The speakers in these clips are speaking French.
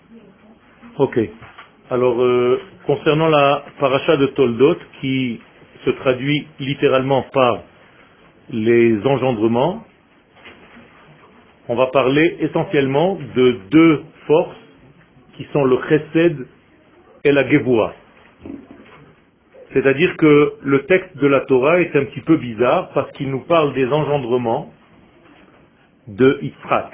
Ok. Alors, concernant la paracha de Toldot, qui se traduit littéralement par les engendrements, on va parler essentiellement de deux forces qui sont le chesed et la gevura. C'est-à-dire que le texte de la Torah est un petit peu bizarre parce qu'il nous parle des engendrements de Yitzhak.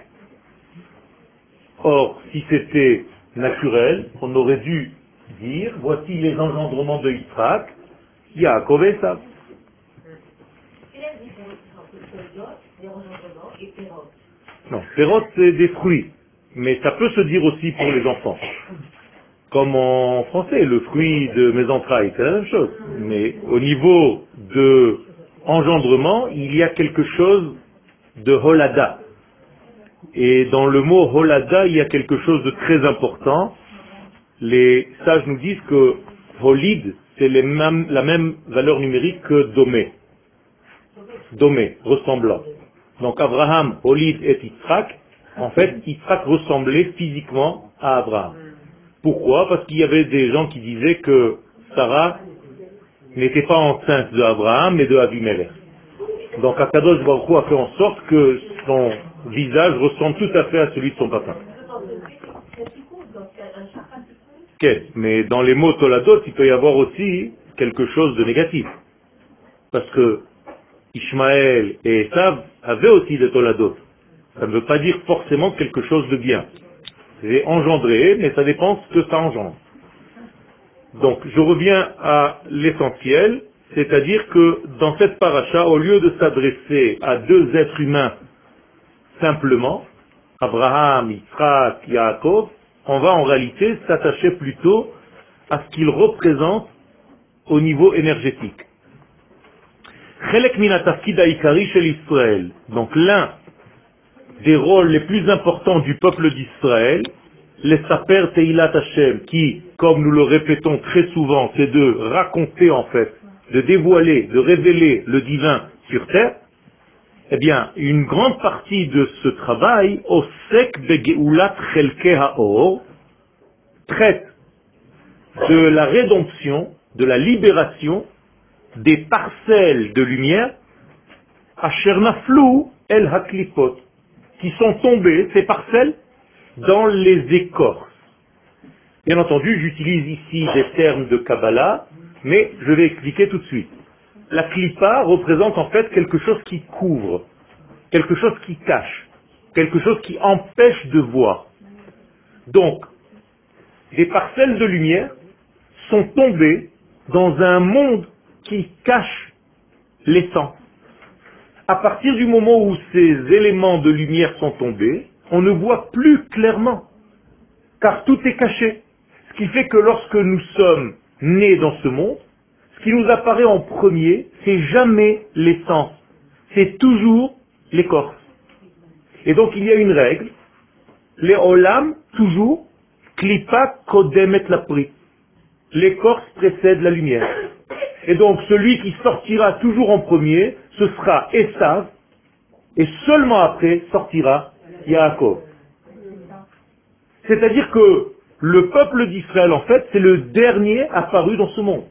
Or, si c'était naturel, on aurait dû dire, voici les engendrements de Yitzhak, Yaakov et Esav. Quelle est la différence entre Toldot, les engendrements, et Pérot? Non, Pérot c'est des fruits, mais ça peut se dire aussi pour les enfants. Comme en français, le fruit de mes entrailles, c'est la même chose. Mais au niveau de engendrement, il y a quelque chose de holada. Et dans le mot holada, il y a quelque chose de très important. Les sages nous disent que holid, c'est la même valeur numérique que domé. Domé, ressemblant. Donc Abraham, holid et Yitzhak, en fait, Yitzhak ressemblait physiquement à Abraham. Pourquoi? Parce qu'il y avait des gens qui disaient que Sarah n'était pas enceinte de Abraham, mais de Abimelech. Donc Akadosh Baruch Hu a fait en sorte que son visage ressemble tout à fait à celui de son papa. Ok, mais dans les mots Toladot, il peut y avoir aussi quelque chose de négatif. Parce que Ishmaël et Esav avaient aussi des Toladot. Ça ne veut pas dire forcément quelque chose de bien. C'est engendré, mais ça dépend ce que ça engendre. Donc, je reviens à l'essentiel, c'est-à-dire que dans cette paracha, au lieu de s'adresser à deux êtres humains simplement, Abraham, Yitzhak, Yaakov, on va en réalité s'attacher plutôt à ce qu'ils représentent au niveau énergétique. Chelek min hatafkid ha'ikari shel Israël. Donc l'un des rôles les plus importants du peuple d'Israël, les saper teilat Hashem, qui, comme nous le répétons très souvent, c'est de raconter en fait, de dévoiler, de révéler le divin sur terre. Eh bien, une grande partie de ce travail, osek begeulat chelke haor, traite de la rédemption, de la libération des parcelles de lumière, asher naflu el haklipot, qui sont tombées, ces parcelles, dans les écorces. Bien entendu, j'utilise ici des termes de Kabbalah, mais je vais expliquer tout de suite. La clipa représente en fait quelque chose qui couvre, quelque chose qui cache, quelque chose qui empêche de voir. Donc, des parcelles de lumière sont tombées dans un monde qui cache l'essence. À partir du moment où ces éléments de lumière sont tombés, on ne voit plus clairement, car tout est caché. Ce qui fait que lorsque nous sommes nés dans ce monde, ce qui nous apparaît en premier, c'est jamais l'essence, c'est toujours l'écorce. Et donc il y a une règle, les olam, toujours, klipa kodemet lapri. L'écorce précède la lumière. Et donc celui qui sortira toujours en premier, ce sera Esav, et seulement après sortira Yaakov. C'est-à-dire que le peuple d'Israël, en fait, c'est le dernier apparu dans ce monde.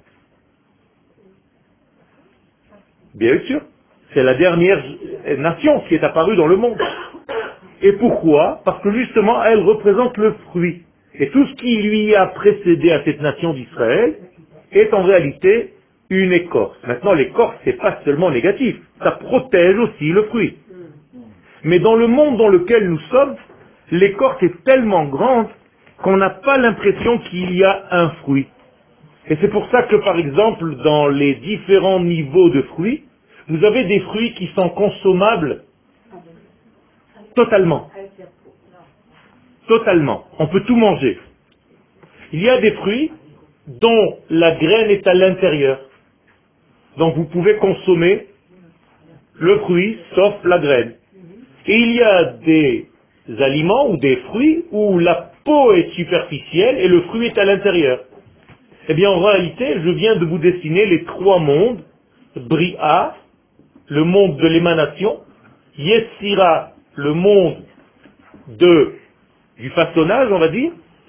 Bien sûr, c'est la dernière nation qui est apparue dans le monde. Et pourquoi? Parce que justement, elle représente le fruit. Et tout ce qui lui a précédé à cette nation d'Israël est en réalité une écorce. Maintenant, l'écorce, c'est pas seulement négatif, ça protège aussi le fruit. Mais dans le monde dans lequel nous sommes, l'écorce est tellement grande qu'on n'a pas l'impression qu'il y a un fruit. Et c'est pour ça que, par exemple, dans les différents niveaux de fruits, vous avez des fruits qui sont consommables totalement. Totalement. On peut tout manger. Il y a des fruits dont la graine est à l'intérieur. Donc vous pouvez consommer le fruit sauf la graine. Et il y a des aliments ou des fruits où la peau est superficielle et le fruit est à l'intérieur. Eh bien en réalité, je viens de vous dessiner les trois mondes. Bria, le monde de l'émanation. Yetzira, le monde du façonnage, on va dire.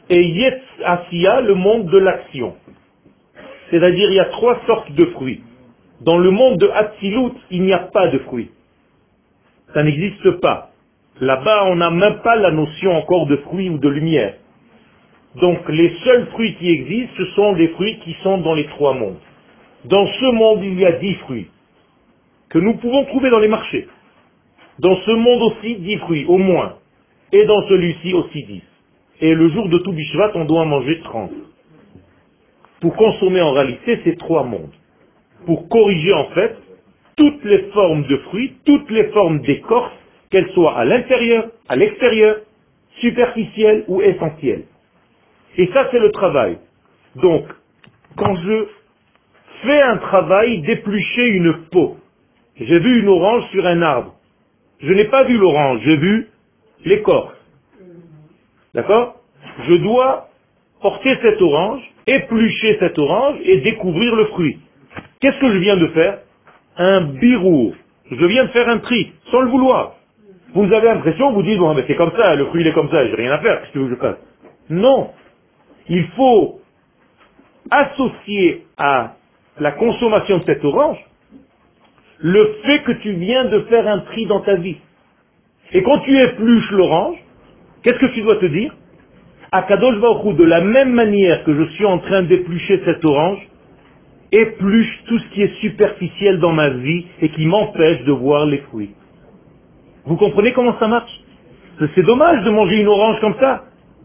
et Yetz Asiya, le monde de l'action. C'est-à-dire, il y a 3 sortes de fruits. Dans le monde de Hatzilut, il n'y a pas de fruits. Ça n'existe pas. Là-bas, on n'a même pas la notion encore de fruits ou de lumière. Donc, les seuls fruits qui existent, ce sont des fruits qui sont dans les 3 mondes. Dans ce monde, il y a 10 fruits que nous pouvons trouver dans les marchés. Dans ce monde aussi, 10 fruits, au moins. Et dans celui-ci aussi 10. Et le jour de tout Bishvat, on doit en manger 30. Pour consommer en réalité ces 3 mondes. Pour corriger en fait toutes les formes de fruits, toutes les formes d'écorce, qu'elles soient à l'intérieur, à l'extérieur, superficielles ou essentielles. Et ça, c'est le travail. Donc, quand je fais un travail d'éplucher une peau, j'ai vu une orange sur un arbre. Je n'ai pas vu l'orange, j'ai vu l'écorce. D'accord? Je dois porter cette orange, éplucher cette orange et découvrir le fruit. Qu'est-ce que je viens de faire? Un birour. Je viens de faire un tri, sans le vouloir. Vous avez l'impression, vous dites, bon, mais c'est comme ça, le fruit il est comme ça, j'ai rien à faire, qu'est-ce que tu veux que je fasse? Non. Il faut associer à la consommation de cette orange le fait que tu viens de faire un tri dans ta vie. Et quand tu épluches l'orange, qu'est-ce que tu dois te dire? Akadosh Baruch Hu, de la même manière que je suis en train d'éplucher cette orange, épluche tout ce qui est superficiel dans ma vie et qui m'empêche de voir les fruits. Vous comprenez comment ça marche? C'est dommage de manger une orange comme ça.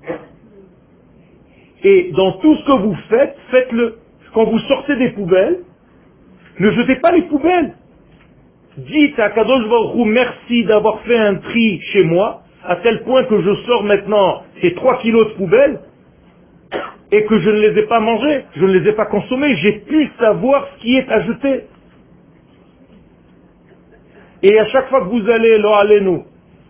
Et dans tout ce que vous faites, faites-le. Quand vous sortez des poubelles, ne jetez pas les poubelles. Dites à Kadosh Baruch Hu, merci d'avoir fait un tri chez moi, à tel point que je sors maintenant ces 3 kilos de poubelles, et que je ne les ai pas mangés, je ne les ai pas consommés, j'ai pu savoir ce qui est à jeter. Et à chaque fois que vous allez, lo alenu,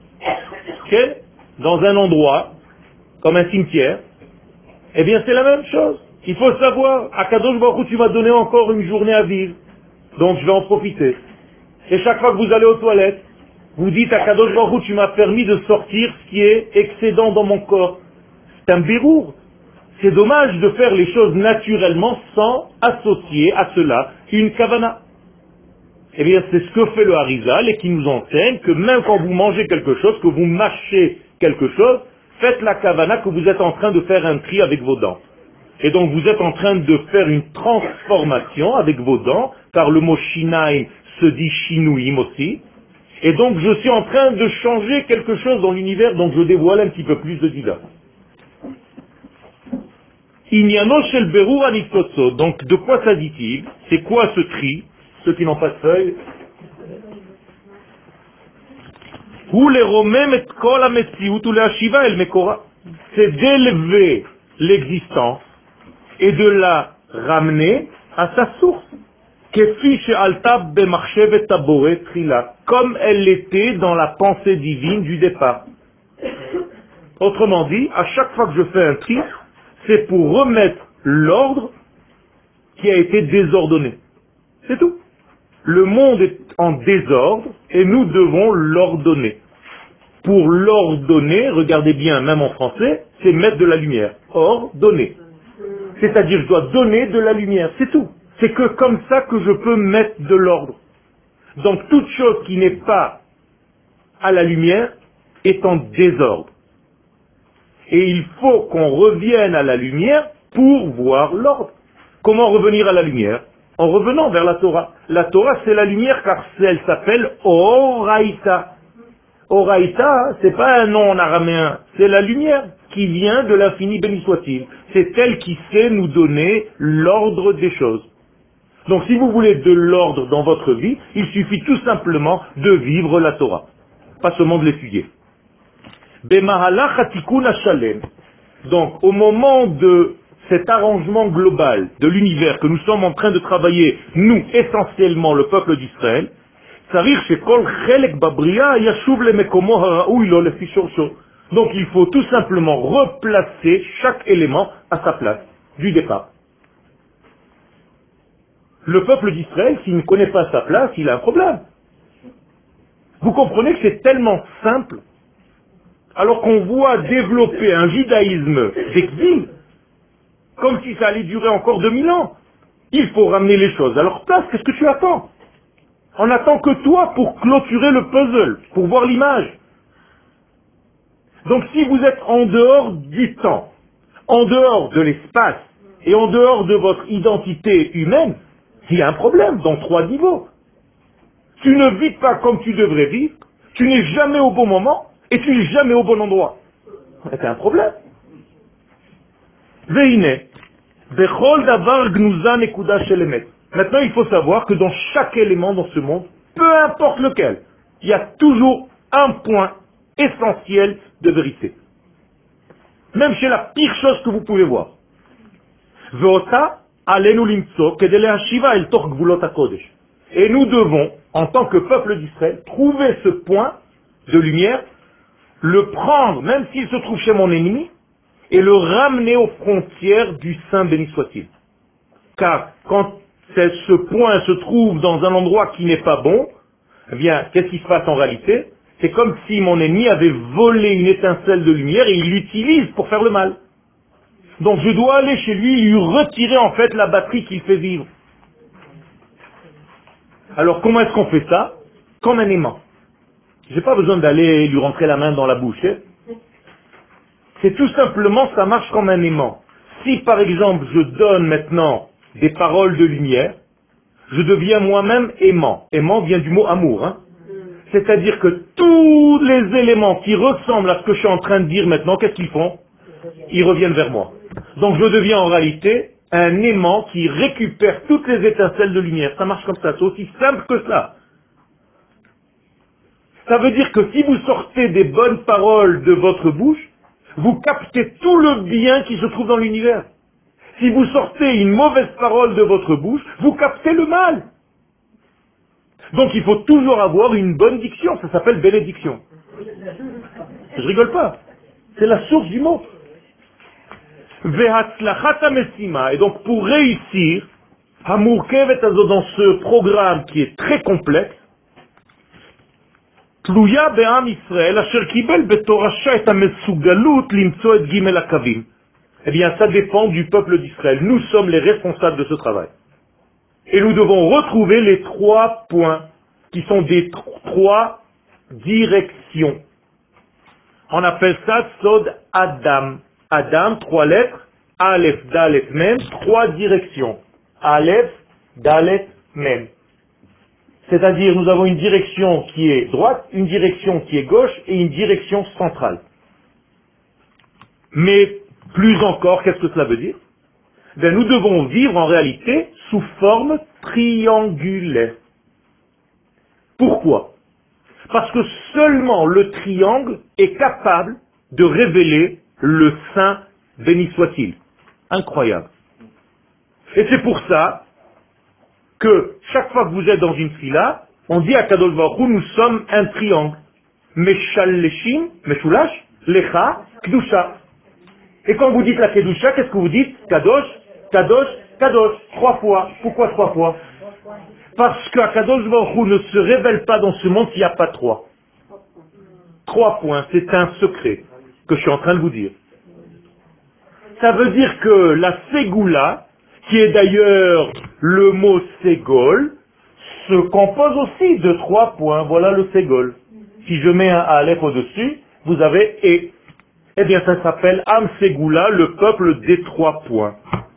dans un endroit, comme un cimetière, eh bien c'est la même chose. Il faut savoir, à Kadosh Baruch Hu, tu m'as donné encore une journée à vivre, donc je vais en profiter. Et chaque fois que vous allez aux toilettes, vous dites à Kadosh Baruch Hu, tu m'as permis de sortir ce qui est excédent dans mon corps. C'est un birour. C'est dommage de faire les choses naturellement sans associer à cela une kavana. Eh bien, c'est ce que fait le Harizal et qui nous enseigne que même quand vous mangez quelque chose, que vous mâchez quelque chose, faites la kavana que vous êtes en train de faire un tri avec vos dents. Et donc vous êtes en train de faire une transformation avec vos dents, car le mot shinaim se dit shinouim aussi. Et donc je suis en train de changer quelque chose dans l'univers, donc je dévoile un petit peu plus de Dida. Inyano shel berur aniktotso. Donc de quoi s'agit-il? C'est quoi ce tri? Ceux qui n'ont pas de feuilles. Hu le romem et kol hametziut u leashiva el mekora. C'est d'élever l'existence et de la ramener à sa source. Kefi she'alta b'machshevet haboré trila, comme elle l'était dans la pensée divine du départ. Autrement dit, à chaque fois que je fais un tri, c'est pour remettre l'ordre qui a été désordonné. C'est tout. Le monde est en désordre et nous devons l'ordonner. Pour l'ordonner, regardez bien, même en français, c'est mettre de la lumière. Ordonner. C'est-à-dire, je dois donner de la lumière. C'est tout. C'est que comme ça que je peux mettre de l'ordre. Donc, toute chose qui n'est pas à la lumière est en désordre. Et il faut qu'on revienne à la lumière pour voir l'ordre. Comment revenir à la lumière? En revenant vers la Torah. La Torah, c'est la lumière car elle s'appelle Oraïta. Oraïta, c'est pas un nom en araméen, c'est la lumière qui vient de l'infini, béni soit-il. C'est elle qui sait nous donner l'ordre des choses. Donc si vous voulez de l'ordre dans votre vie, il suffit tout simplement de vivre la Torah, pas seulement de l'étudier. Bemahalach hatikun hashalem. Donc au moment de cet arrangement global de l'univers que nous sommes en train de travailler, nous, essentiellement le peuple d'Israël, donc il faut tout simplement replacer chaque élément à sa place du départ. Le peuple d'Israël, s'il ne connaît pas sa place, il a un problème. Vous comprenez que c'est tellement simple alors qu'on voit développer un judaïsme d'exil, comme si ça allait durer encore 2000 ans. Il faut ramener les choses à leur place. Qu'est-ce que tu attends? On n'attend que toi pour clôturer le puzzle, pour voir l'image. Donc si vous êtes en dehors du temps, en dehors de l'espace et en dehors de votre identité humaine, il y a un problème dans 3 niveaux. Tu ne vis pas comme tu devrais vivre, tu n'es jamais au bon moment et tu n'es jamais au bon endroit. C'est un problème. Veine, bechol davar gnuza nekuda shel emet. Maintenant, il faut savoir que dans chaque élément dans ce monde, peu importe lequel, il y a toujours un point essentiel de vérité. Même chez la pire chose que vous pouvez voir. Veota alenu limtso kedele hashiva el toch gvulot hakodesh. Et nous devons, en tant que peuple d'Israël, trouver ce point de lumière, le prendre, même s'il se trouve chez mon ennemi, et le ramener aux frontières du Saint béni soit-il. Car quand ce point se trouve dans un endroit qui n'est pas bon, eh bien, qu'est-ce qui se passe en réalité? C'est comme si mon ennemi avait volé une étincelle de lumière et il l'utilise pour faire le mal. Donc je dois aller chez lui et lui retirer en fait la batterie qu'il fait vivre. Alors comment est-ce qu'on fait ça? Comme un aimant. J'ai pas besoin d'aller lui rentrer la main dans la bouche. C'est tout simplement, ça marche comme un aimant. Si par exemple je donne maintenant des paroles de lumière, je deviens moi-même aimant. Aimant vient du mot amour. C'est-à-dire que tous les éléments qui ressemblent à ce que je suis en train de dire maintenant, qu'est-ce qu'ils font? Ils reviennent vers moi. Donc je deviens en réalité un aimant qui récupère toutes les étincelles de lumière. Ça marche comme ça, c'est aussi simple que ça. Ça veut dire que si vous sortez des bonnes paroles de votre bouche, vous captez tout le bien qui se trouve dans l'univers. Si vous sortez une mauvaise parole de votre bouche, vous captez le mal. Donc il faut toujours avoir une bonne diction, ça s'appelle bénédiction. Je rigole pas, c'est la source du mot. Vehatzlachat hamesima, et donc pour réussir, hamurkevet azo, dans ce programme qui est très complexe, tluya be'am Israël asher kibel betorasha et hamesugalut limtso et gimel hakavim. Eh bien ça dépend du peuple d'Israël. Nous sommes les responsables de ce travail. Et nous devons retrouver les 3 points qui sont des 3 directions. On appelle ça Sod Adam. Adam, 3 lettres, Aleph, Dalet, Mem, 3 directions. Aleph, Dalet, Mem. C'est-à-dire, nous avons une direction qui est droite, une direction qui est gauche et une direction centrale. Mais plus encore, qu'est-ce que cela veut dire? Ben, nous devons vivre en réalité sous forme triangulaire. Pourquoi? Parce que seulement le triangle est capable de révéler le Saint béni soit-il. Incroyable. Et c'est pour ça que chaque fois que vous êtes dans une fila, on dit à Kadosh Baruch Hu, nous sommes un triangle. Meshaleshim, Meshulash, Lecha, Kedusha. Et quand vous dites la Kedusha, qu'est-ce que vous dites? Kadosh, Kadosh, Kadosh. 3 fois. Pourquoi 3 fois? Parce qu'Akadosh Baruch Hu ne se révèle pas dans ce monde s'il n'y a pas 3. 3 points, c'est un secret que je suis en train de vous dire. Ça veut dire que la Ségoula, qui est d'ailleurs le mot Ségol, se compose aussi de 3 points. Voilà le Ségol. Si je mets un Aleph au-dessus, vous avez E. Eh bien, ça s'appelle Am Ségoula, le peuple des 3 points.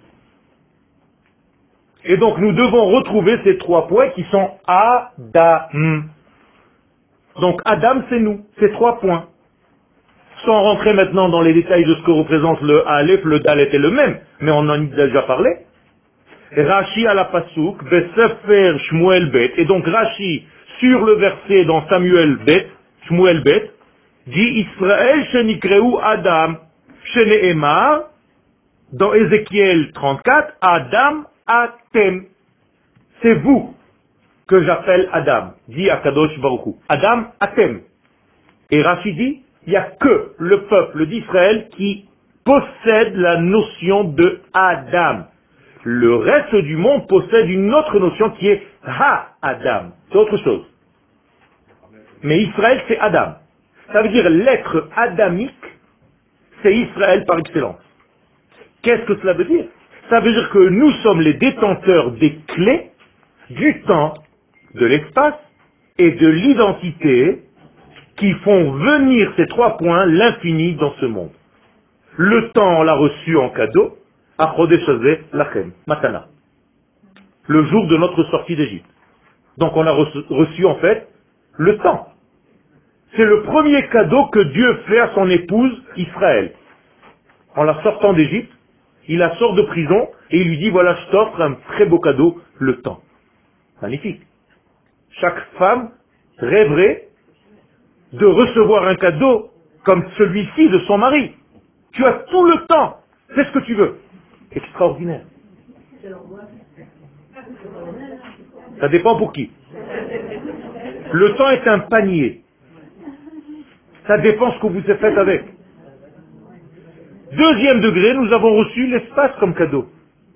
Et donc, nous devons retrouver ces 3 points qui sont Adam. Donc, Adam, c'est nous. C'est 3 points. Sans rentrer maintenant dans les détails de ce que représente le Aleph, le Dalet et le Mem, mais on en a déjà parlé. Rashi à la Pasuk, Besefer Shmuel Bet, et donc Rashi, sur le verset dans Samuel Bet, Shmuel Bet, dit Israël Shenikreu Adam, Sheneemar, dans Ézéchiel 34, Adam Atem. C'est vous que j'appelle Adam, dit Akadosh Baruch Hu. Adam Atem. Et Rashi dit, il n'y a que le peuple d'Israël qui possède la notion de Adam. Le reste du monde possède une autre notion qui est Ha-Adam. C'est autre chose. Mais Israël, c'est Adam. Ça veut dire l'être adamique, c'est Israël par excellence. Qu'est-ce que cela veut dire? Ça veut dire que nous sommes les détenteurs des clés du temps, de l'espace et de l'identité qui font venir ces trois points, l'infini, dans ce monde. Le temps, on l'a reçu en cadeau, à Chodesh Hazeh Lachem, Matana, le jour de notre sortie d'Égypte. Donc on a reçu en fait le temps. C'est le premier cadeau que Dieu fait à son épouse Israël. En la sortant d'Égypte, il la sort de prison et il lui dit, voilà, je t'offre un très beau cadeau, le temps. Magnifique. Chaque femme rêverait de recevoir un cadeau comme celui-ci de son mari. Tu as tout le temps, fais ce que tu veux. Extraordinaire. Ça dépend pour qui. Le temps est un panier. Ça dépend ce que vous avez fait avec. Deuxième degré, nous avons reçu l'espace comme cadeau.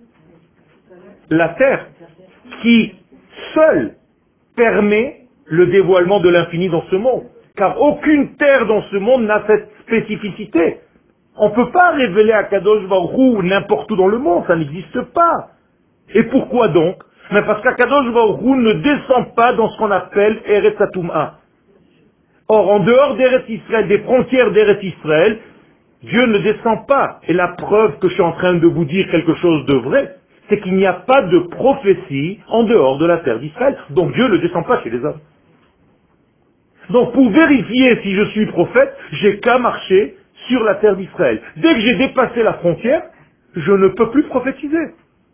La terre qui seule permet le dévoilement de l'infini dans ce monde. Car aucune terre dans ce monde n'a cette spécificité. On ne peut pas révéler à Kadosh Baruch Hu n'importe où dans le monde, ça n'existe pas. Et pourquoi donc? Mais parce qu'Akadosh Baruch Hu ne descend pas dans ce qu'on appelle Eretz Hatum'a. Or, en dehors d'Eretz Israël, des frontières d'Eretz Israël, Dieu ne descend pas. Et la preuve que je suis en train de vous dire quelque chose de vrai, c'est qu'il n'y a pas de prophétie en dehors de la terre d'Israël. Donc Dieu ne descend pas chez les hommes. Donc pour vérifier si je suis prophète, j'ai qu'à marcher sur la terre d'Israël. Dès que j'ai dépassé la frontière, je ne peux plus prophétiser.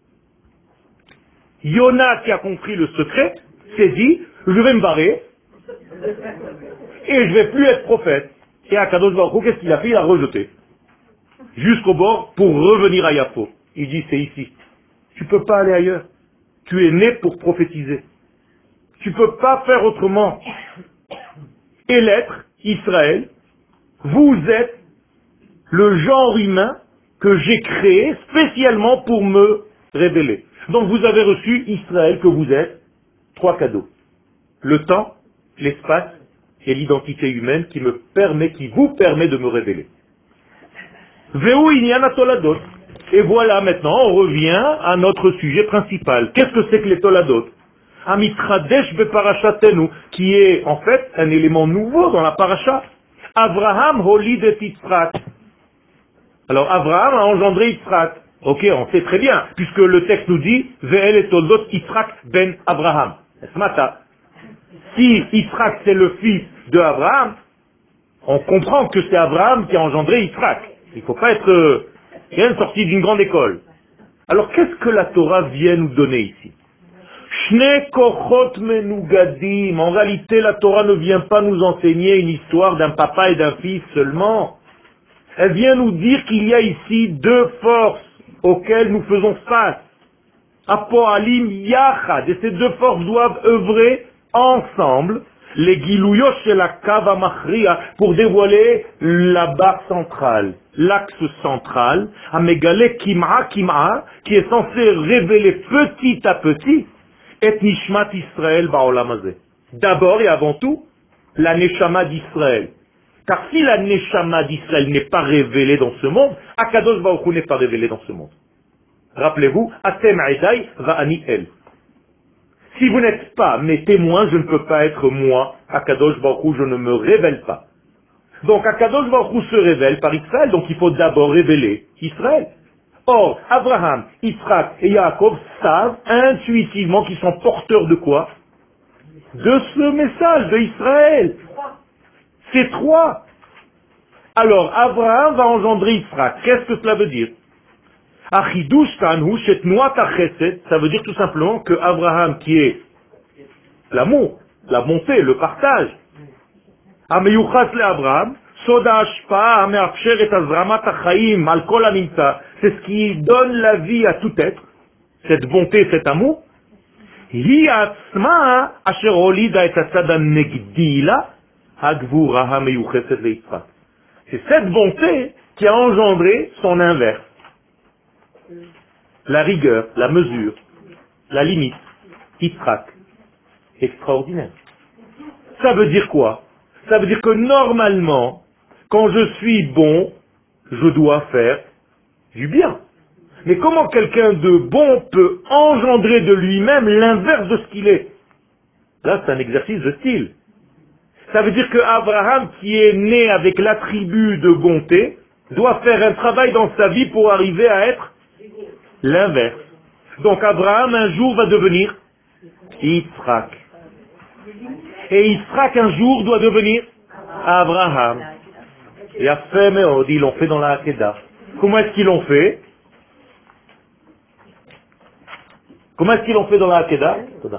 Yona, qui a compris le secret, s'est dit, je vais me barrer et je ne vais plus être prophète. Et Akadosh Baruch Hu, qu'est-ce qu'il a fait? Il a rejeté. Jusqu'au bord pour revenir à Yapo. Il dit, c'est ici. Tu ne peux pas aller ailleurs. Tu es né pour prophétiser. Tu ne peux pas faire autrement. Et l'être, Israël, vous êtes le genre humain que j'ai créé spécialement pour me révéler. Donc vous avez reçu Israël que vous êtes, trois cadeaux. Le temps, l'espace et l'identité humaine qui vous permet de me révéler. Veu Inyan Toladot. Et voilà maintenant, on revient à notre sujet principal. Qu'est-ce que c'est que les Toladot? Amitradesh beparashatenu, qui est en fait un élément nouveau dans la paracha. Abraham holid et Yitzhak. Alors Abraham a engendré Yitzhak. Ok, on sait très bien, puisque le texte nous dit Ve'el et Toldot Yitzhak ben Abraham. Si Yitzhak c'est le fils de Abraham, on comprend que c'est Abraham qui a engendré Yitzhak. Il ne faut pas être sorti d'une grande école. Alors qu'est-ce que la Torah vient nous donner ici? Shne kochot menugadim. En réalité, la Torah ne vient pas nous enseigner une histoire d'un papa et d'un fils seulement. Elle vient nous dire qu'il y a ici deux forces auxquelles nous faisons face. Apoalim yachad. Et ces deux forces doivent œuvrer ensemble, les gilouyot chez la kava machria, pour dévoiler la barre centrale, l'axe central, amegale kim'a, qui est censé révéler petit à petit, et nishmat Israël ba'olam hazeh. D'abord et avant tout, la neshama d'Israël. Car si la neshama d'Israël n'est pas révélée dans ce monde, Akadosh Baruch Hu n'est pas révélé dans ce monde. Rappelez-vous, Atem Aïdaï va ani el. Si vous n'êtes pas mes témoins, je ne peux pas être moi, Akadosh Baruch Hu, je ne me révèle pas. Donc Akadosh Baruch Hu se révèle par Israël, donc il faut d'abord révéler Israël. Or, Abraham, Yitzhak et Yaakov savent intuitivement qu'ils sont porteurs de quoi? De ce message de Israël. C'est trois. Alors, Abraham va engendrer Yitzhak. Qu'est-ce que cela veut dire? Ça veut dire tout simplement que Abraham, qui est l'amour, la bonté, le partage, c'est ce qui donne la vie à tout être, cette bonté, cet amour. C'est cette bonté qui a engendré son inverse. La rigueur, la mesure, la limite, Yitzhak. Extraordinaire. Ça veut dire quoi? Ça veut dire que normalement, quand je suis bon, je dois faire du bien. Mais comment quelqu'un de bon peut engendrer de lui-même l'inverse de ce qu'il est? Là, c'est un exercice de style. Ça veut dire que Abraham, qui est né avec l'attribut de bonté, doit faire un travail dans sa vie pour arriver à être l'inverse. Donc Abraham, un jour, va devenir Yitzhak. Et Yitzhak, un jour, doit devenir Abraham. Et après, ils l'ont fait dans la Hakeda. Comment est-ce qu'ils l'ont fait? Comment est-ce qu'ils l'ont fait dans la Hakeda?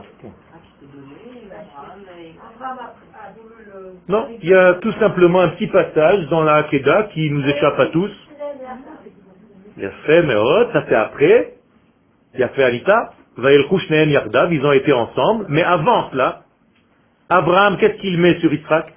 Non, il y a tout simplement un petit passage dans la Hakeda qui nous échappe à tous. Il a fait Meod, ça c'est après. Il a fait Anita. Vaïlchou Shneem Yardav, ils ont été ensemble. Mais avant cela, Abraham, qu'est-ce qu'il met sur Yitzhak?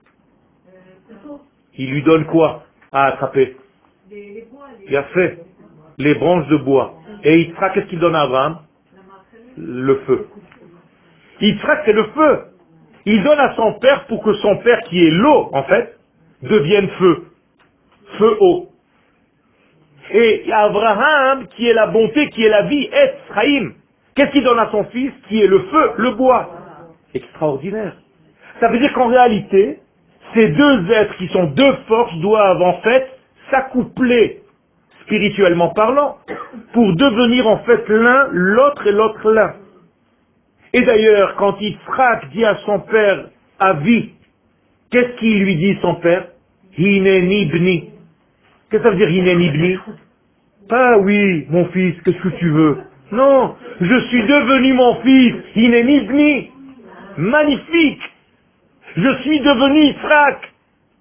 Il lui donne quoi à attraper? Il a fait les branches de bois. Et Yitzhak, qu'est-ce qu'il donne à Abraham? Le feu. Yitzhak, c'est le feu. Il donne à son père pour que son père, qui est l'eau, en fait, devienne feu. Feu eau. Et Abraham, qui est la bonté, qui est la vie, est Chaim. Qu'est-ce qu'il donne à son fils, qui est le feu, le bois? Extraordinaire. Ça veut dire qu'en réalité, ces deux êtres qui sont deux forces doivent en fait s'accoupler, spirituellement parlant, pour devenir en fait l'un, l'autre et l'autre l'un. Et d'ailleurs, quand Yitzhak dit à son père, Avi, qu'est-ce qu'il lui dit son père? Hineni bni. Qu'est-ce que ça veut dire Hineni bni? Pas oui, mon fils, qu'est-ce que tu veux? Non, je suis devenu mon fils, Hineni bni. Magnifique. Je suis devenu Yitzhak.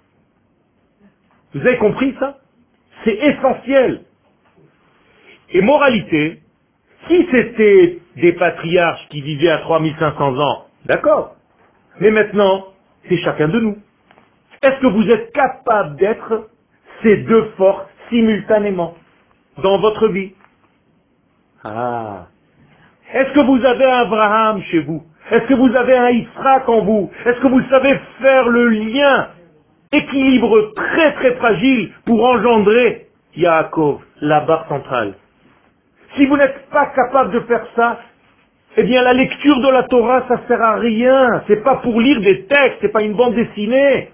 Vous avez compris ça? C'est essentiel. Et moralité, si c'était des patriarches qui vivaient à 3500 ans, d'accord. Mais maintenant, c'est chacun de nous. Est-ce que vous êtes capable d'être ces deux forces simultanément dans votre vie? Ah. Est-ce que vous avez un Abraham chez vous? Est-ce que vous avez un Yitzhak en vous? Est-ce que vous savez faire le lien, équilibre très très fragile pour engendrer Yaakov, la barre centrale? Si vous n'êtes pas capable de faire ça, eh bien la lecture de la Torah, ça sert à rien. C'est pas pour lire des textes, c'est pas une bande dessinée.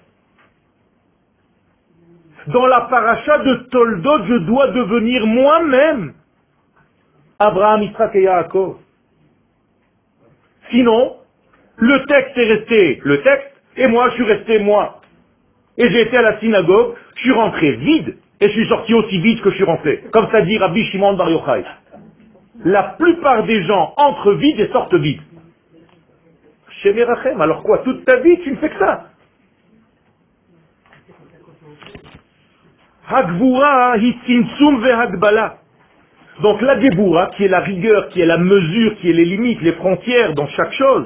Dans la paracha de Toldot, je dois devenir moi-même Abraham, Yitzhak et Yaakov. Sinon, le texte est resté le texte, et moi je suis resté moi. Et j'ai été à la synagogue, je suis rentré vide, et je suis sorti aussi vite que je suis rentré. Comme ça dit Rabbi Shimon Bar Yochai. La plupart des gens entrent vides et sortent vides. Chez Merachem, alors quoi, toute ta vie tu ne fais que ça? Hagvura hi tzimtzum vehagbala. Donc la Geboura, qui est la rigueur, qui est la mesure, qui est les limites, les frontières dans chaque chose.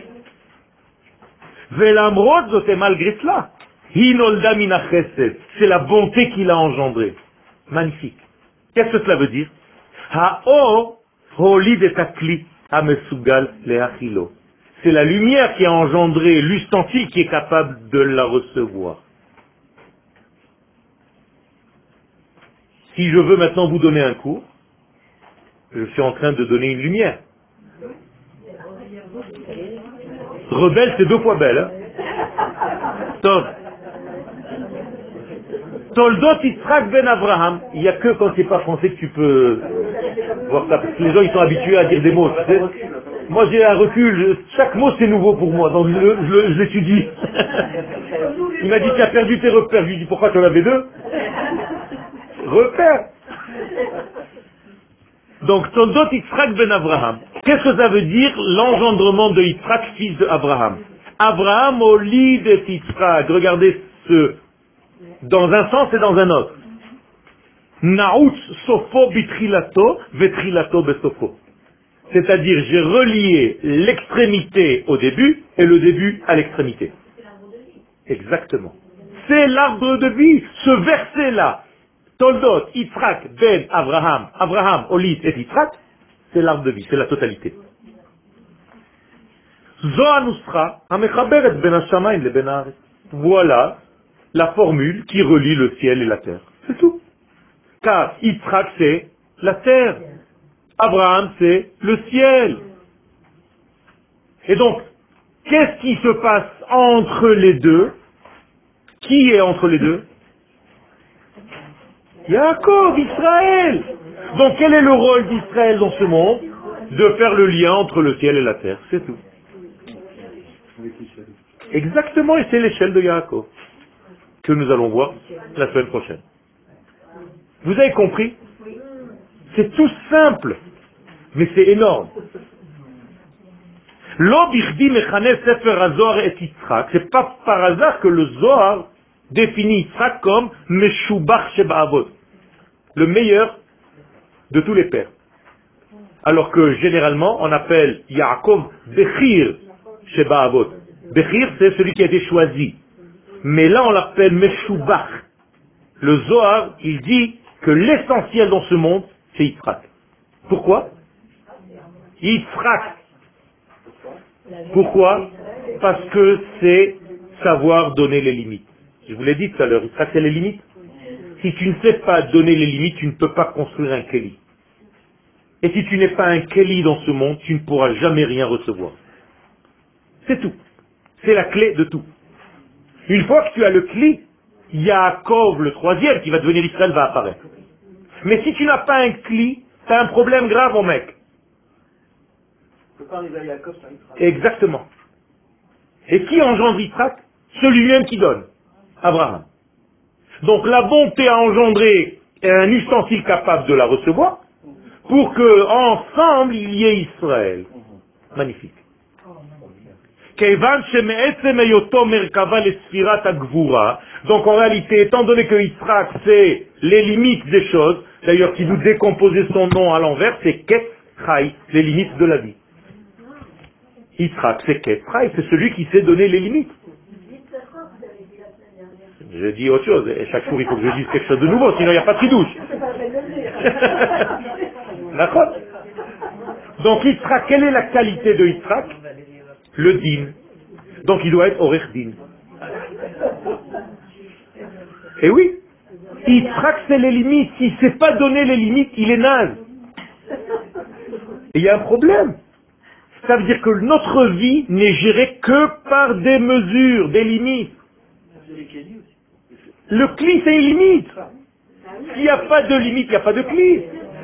Velamrod zote, malgré cela. Hi nolda min hachesed. C'est la bonté qu'il a engendrée. Magnifique. Qu'est-ce que cela veut dire? Ha'or holid et akli hamesugal leachilo. C'est la lumière qui a engendré l'ustensile qui est capable de la recevoir. Si je veux maintenant vous donner un cours, je suis en train de donner une lumière. Rebelle, c'est deux fois belle. Hein? Tov. Toldot Yitzhak ben Abraham. Il n'y a que quand tu n'es pas français que tu peux voir ça. Parce que les gens ils sont habitués à dire des mots. Tu sais. Moi j'ai un recul. Chaque mot c'est nouveau pour moi. Donc je l'étudie. Il m'a dit tu as perdu tes repères. Je lui ai dit pourquoi tu en avais deux? Repères. Donc, Toldot Yitzhak ben Abraham. Qu'est-ce que ça veut dire l'engendrement de Yitzhak, fils d'Abraham? Abraham au lit de Yitzhak. Regardez ce, dans un sens et dans un autre. Naout sofo bitrilato, vetrilato besofo. C'est-à-dire, j'ai relié l'extrémité au début et le début à l'extrémité. Exactement. C'est l'arbre de vie, ce verset-là. Toldot, Yitzhak, Ben, Abraham, Abraham, Olit et Yitzhak, c'est l'arbre de vie, c'est la totalité. Zo anusra, amechaberet ben hashamayim le ben haaretz. Voilà la formule qui relie le ciel et la terre. C'est tout. Car Yitzhak, c'est la terre. Abraham, c'est le ciel. Et donc, qu'est-ce qui se passe entre les deux? Qui est entre les deux? Yaakov, Israël. Donc, quel est le rôle d'Israël dans ce monde? De faire le lien entre le ciel et la terre. C'est tout. Exactement, et c'est l'échelle de Yaakov que nous allons voir la semaine prochaine. Vous avez compris? C'est tout simple, mais c'est énorme. C'est pas par hasard que le Zohar définit Yitzhak comme Meshubach Sheba'avot, le meilleur de tous les pères. Alors que généralement on appelle Yaakov Bechir Sheba'avot. Bechir, c'est celui qui a été choisi. Mais là on l'appelle Meshubach. Le Zohar, il dit que l'essentiel dans ce monde, c'est Yitzhak. Pourquoi? Yitzhak. Pourquoi? Parce que c'est savoir donner les limites. Je vous l'ai dit tout à l'heure, Yitzhak, c'est les limites. Si tu ne sais pas donner les limites, tu ne peux pas construire un Kéli. Et si tu n'es pas un Kéli dans ce monde, tu ne pourras jamais rien recevoir. C'est tout. C'est la clé de tout. Une fois que tu as le Kli, Yaakov, le troisième, qui va devenir Israël, va apparaître. Mais si tu n'as pas un Kli, tu as un problème grave, mon mec. Exactement. Et qui engendre Yitzhak? Celui-même qui donne. Abraham. Donc la bonté a engendré un ustensile capable de la recevoir pour que ensemble il y ait Israël. Magnifique. Donc en réalité, étant donné que Yitzhak c'est les limites des choses, d'ailleurs si vous décomposez son nom à l'envers, c'est Ketz Chai, les limites de la vie. Yitzhak c'est Ketz Chai, c'est celui qui sait donner les limites. Je dis autre chose, et chaque jour il faut que je dise quelque chose de nouveau, sinon il n'y a pas de douche. D'accord? Donc Yitzhak, quelle est la qualité de Yitzhak? Le din. Donc il doit être Orech din. Et oui, Yitzhak c'est les limites. S'il ne sait pas donner les limites, il est naze. Et il y a un problème. Ça veut dire que notre vie n'est gérée que par des mesures, des limites. Le cli, c'est une limite. S'il n'y a pas de limite, il n'y a pas de cli.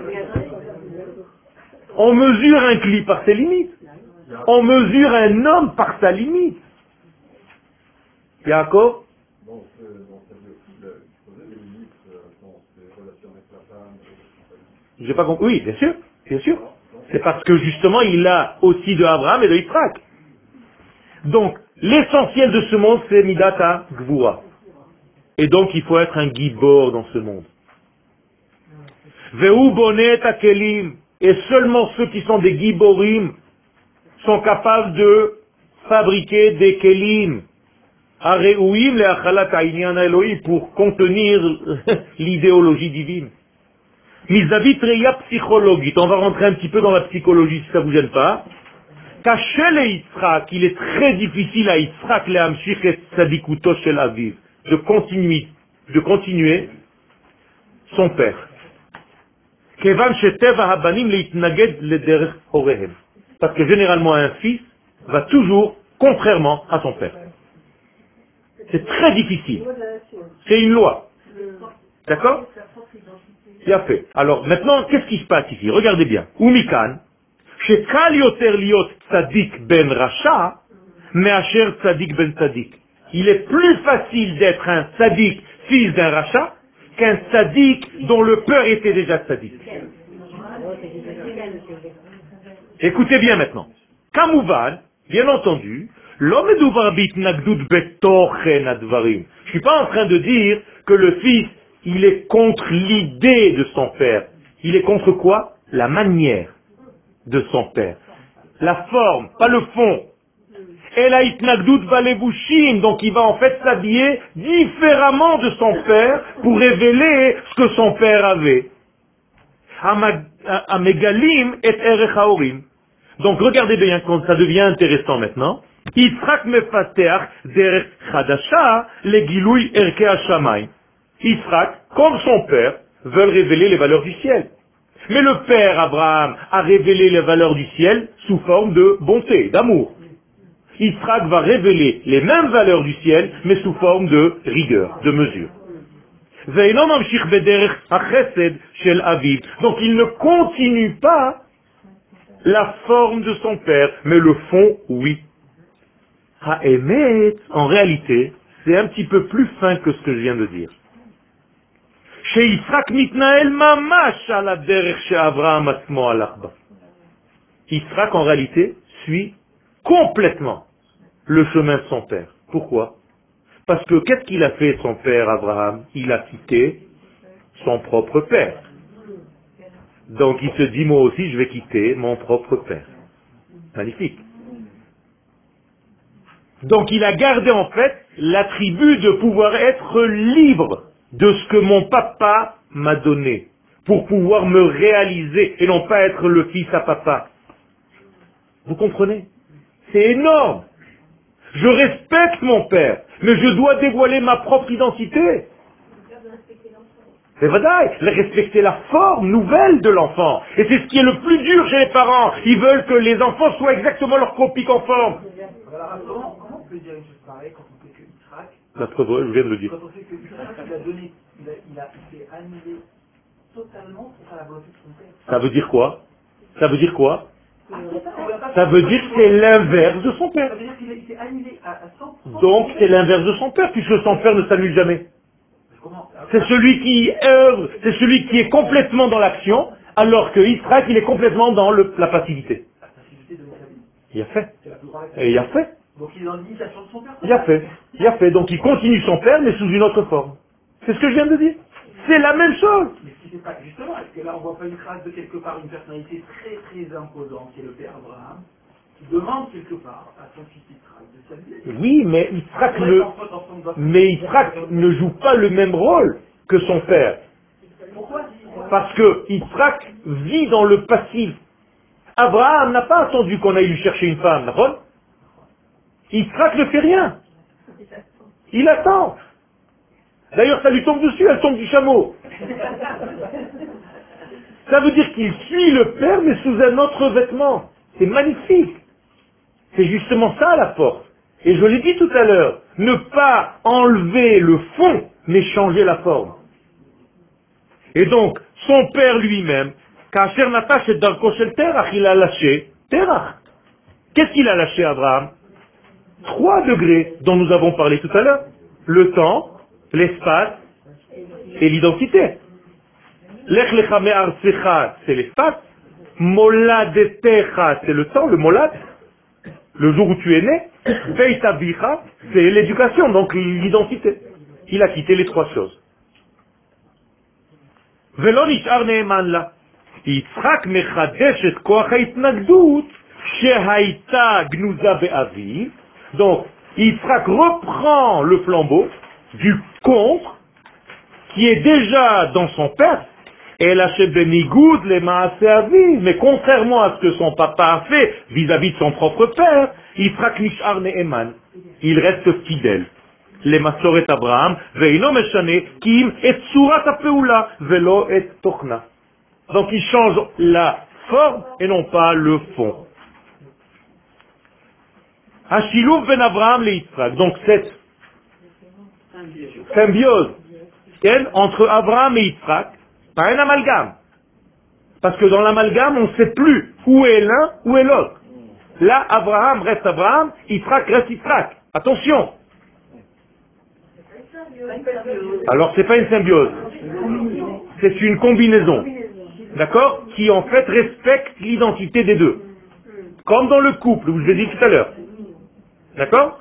On mesure un cli par ses limites. On mesure un homme par sa limite. Yaakov? J'ai pas compris. Oui, bien sûr, bien sûr. C'est parce que justement, il a aussi de Abraham et de Yitzhak. Donc, l'essentiel de ce monde, c'est Midata Gvura. Et donc, il faut être un gibor dans ce monde. Ve'u bonet hakelim. Et seulement ceux qui sont des giborim sont capables de fabriquer des kelim. Areuim le'achalat ha'inyan ha'eloi, pour contenir l'idéologie divine. Mizavit reya psychologique. On va rentrer un petit peu dans la psychologie si ça vous gêne pas. Caché le Yitzhak, il est très difficile à Yitzhak le'amshich et tzadikuto shel aviv, de continuer son père. Kevan sheteva habanim leitnaged lederech horehem. Parce que généralement un fils va toujours contrairement à son père. C'est très difficile. C'est une loi. D'accord? Bien fait. Alors maintenant, qu'est-ce qui se passe ici? Regardez bien. Umikan, shekal yoter liot tzadik ben rasha, me'asher tzadik ben tzadik. Il est plus facile d'être un tzadik, fils d'un rachat, qu'un tzadik dont le père était déjà tzadik. Écoutez bien maintenant. Kamouvan, bien entendu, l'homme je suis pas en train de dire que le fils, il est contre l'idée de son père. Il est contre quoi? La manière de son père. La forme, pas le fond. Et la itnagdout valevushin, donc il va en fait s'habiller différemment de son père pour révéler ce que son père avait. Amegalim et erech haorim. Donc regardez bien quand ça devient intéressant maintenant. Yitzhak mefateach derech chadasha legilui erke hashamayim. Yitzhak, comme son père, veulent révéler les valeurs du ciel. Mais le père Abraham a révélé les valeurs du ciel sous forme de bonté, d'amour. Yitzhak va révéler les mêmes valeurs du ciel, mais sous forme de rigueur, de mesure. Donc il ne continue pas la forme de son père, mais le fond, oui. En réalité, c'est un petit peu plus fin que ce que je viens de dire. Chez Yitzhak mitnael mamash ala derech chez Abraham asmo alachba. Yitzhak, en réalité, suit complètement le chemin de son père. Pourquoi? Parce que qu'est-ce qu'il a fait son père Abraham? Il a quitté son propre père. Donc il se dit, moi aussi je vais quitter mon propre père. Magnifique. Donc il a gardé en fait l'attribut de pouvoir être libre de ce que mon papa m'a donné, pour pouvoir me réaliser et non pas être le fils à papa. Vous comprenez? C'est énorme. Je respecte mon père, mais je dois dévoiler ma propre identité. C'est vrai, respecter la forme nouvelle de l'enfant. Et c'est ce qui est le plus dur chez les parents. Ils veulent que les enfants soient exactement leur copie conforme. Comment on peut dire une chose pareille quand on sait que Yitzhak, La preuve, je viens de le dire. quand on sait que Yitzhak, il a donné, il s'est annulé totalement pour faire la volonté de son père. Ça veut dire quoi? Ça veut dire quoi? Ça veut dire que c'est l'inverse de son père. Ça veut dire qu'il s'est annulé à 100%. Donc c'est l'inverse de son père, puisque son père ne s'annule jamais. C'est celui qui œuvre, c'est celui qui est complètement dans l'action, alors que Yitzhak, il est complètement dans la passivité. La passivité de sa vie. Il a fait. C'est la plus grande Et il a fait. Donc il est dans l'imitation de son père. Il a fait. Il a fait. Donc il continue son père, mais sous une autre forme. C'est ce que je viens de dire. C'est la même chose. Mais ce qui fait pas, justement, est-ce que là on voit pas une trace de quelque part une personnalité très très imposante, qui est le père Abraham, qui demande quelque part à son fils Yitzhak de s'annuler. Oui, mais Yitzhak ne joue pas le même rôle que son père. Pourquoi? Parce que Yitzhak vit dans le passif. Abraham n'a pas attendu qu'on aille lui chercher une femme, d'accord? Yitzhak ne fait rien. Il attend. D'ailleurs, ça lui tombe dessus, elle tombe du chameau. Ça veut dire qu'il suit le père, mais sous un autre vêtement. C'est magnifique. C'est justement ça la force. Et je l'ai dit tout à l'heure, ne pas enlever le fond, mais changer la forme. Et donc, son père lui-même, Kasher Natash et Darko Shel Terach, il a lâché Terach. Qu'est-ce qu'il a lâché, Abraham? 3 degrés dont nous avons parlé tout à l'heure. Le temps, l'espace et l'identité. Lech lecha me'artzecha, c'est l'espace. Moladetecha, c'est le temps, le molad, le jour où tu es né. Beit avicha, c'est l'éducation, donc l'identité. Il a quitté les 3 choses. Velo nishar ne'eman la. Yitzhak mechadesh et koach ha'itnagdut shehaita gnuza be'aviv. Donc, Yitzhak reprend le flambeau du contre qui est déjà dans son père. Et la Benigoud les Maaseh Aviv, mais contrairement à ce que son papa a fait vis-à-vis de son propre père, Yitzhak nishar ne'eman, il reste fidèle. Les Masoret Abraham, ve'ino meshane kim et tsurat ha'peula ve'lo et tochna. Donc il change la forme et non pas le fond. Hashiluf ben Abraham le Yitzhak. Donc cette symbiose entre Abraham et Yitzhak, pas un amalgame. Parce que dans l'amalgame, on ne sait plus où est l'un, où est l'autre. Là, Abraham reste Abraham, Yitzhak reste Yitzhak. Attention. Alors, c'est pas une symbiose. C'est une combinaison. D'accord? Qui en fait respecte l'identité des deux. Comme dans le couple, où je l'ai dit tout à l'heure. D'accord?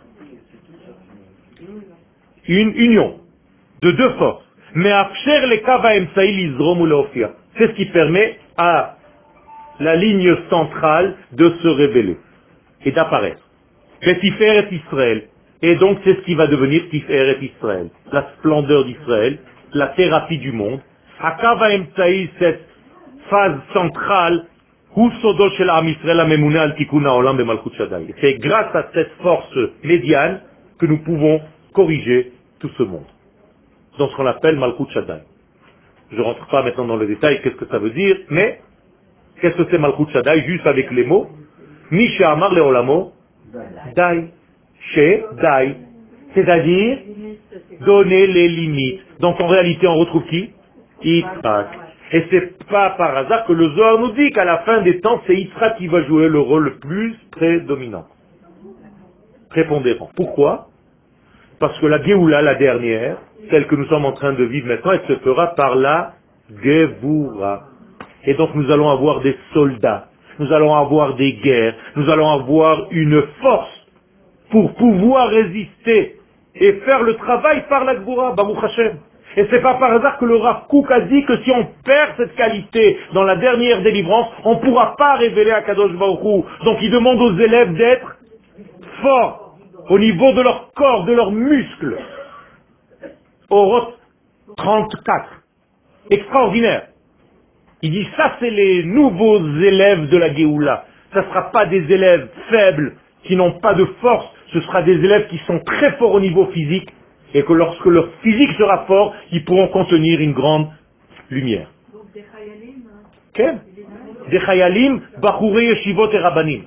Une union de 2 forces. Mais afsher le kava emsaï lizrom ou leofia. C'est ce qui permet à la ligne centrale de se révéler et d'apparaître. Tiferet Israël. Et donc c'est ce qui va devenir Tiferet Israël. La splendeur d'Israël, la thérapie du monde. Akava emsaï, cette phase centrale C'est grâce à cette force médiane que nous pouvons corriger tout ce monde. Dans ce qu'on appelle Malchut Shaddai. Je ne rentre pas maintenant dans le détail, qu'est-ce que ça veut dire, mais qu'est-ce que c'est Malchut Shaddai, juste avec les mots. Mi Amar le Olamo, Dai. She, Dai. C'est-à-dire, donner les limites. Donc en réalité, on retrouve qui? Yitzhak. Et c'est pas par hasard que le Zohar nous dit qu'à la fin des temps, c'est Yitzhak qui va jouer le rôle le plus prédominant, prépondérant. Pourquoi? Parce que la Géoula, la dernière, celle que nous sommes en train de vivre maintenant, elle se fera par la Gevura. Et donc nous allons avoir des soldats, nous allons avoir des guerres, nous allons avoir une force pour pouvoir résister et faire le travail par la Gevura, Baruch Hashem. Et c'est pas par hasard que le Rav Kook a dit que si on perd cette qualité dans la dernière délivrance, on ne pourra pas révéler à Kadosh Baruch Hu. Donc il demande aux élèves d'être forts au niveau de leur corps, de leurs muscles. Oroth 34. Extraordinaire. Il dit ça c'est les nouveaux élèves de la Géoula. Ça ne sera pas des élèves faibles qui n'ont pas de force. Ce sera des élèves qui sont très forts au niveau physique. Et que lorsque leur physique sera fort, ils pourront contenir une grande lumière. Donc des chayalim. Quel? Des chayalim, bachurei yeshivot et rabbanim.